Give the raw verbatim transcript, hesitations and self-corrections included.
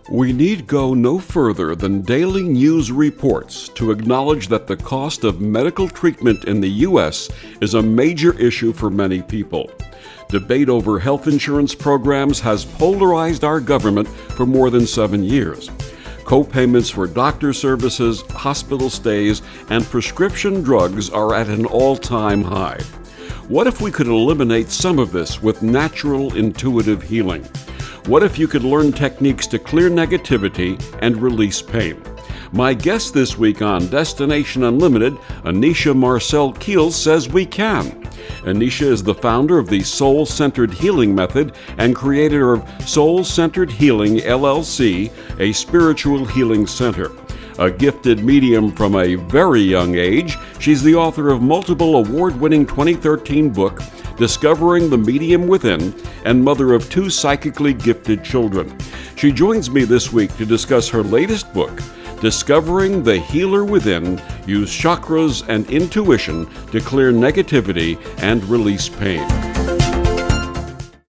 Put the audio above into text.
We need go no further than daily news reports to acknowledge that the cost of medical treatment in the U S is a major issue for many people. Debate over health insurance programs has polarized our government for more than seven years. Co-payments for doctor services, hospital stays, and prescription drugs are at an all-time high. What if we could eliminate some of this with natural, intuitive healing? What if you could learn techniques to clear negativity and release pain? My guest this week on Destination Unlimited, Anisha Marcel Keels, says we can. Anisha is the founder of the Soul-Centered Healing Method and creator of Soul-Centered Healing, L L C, a spiritual healing center. A gifted medium from a very young age, she's the author of multiple award-winning twenty thirteen book, Discovering the Medium Within, and mother of two psychically gifted children. She joins me this week to discuss her latest book, Discovering the Healer Within, Use Chakras and Intuition to Clear Negativity and Release Pain.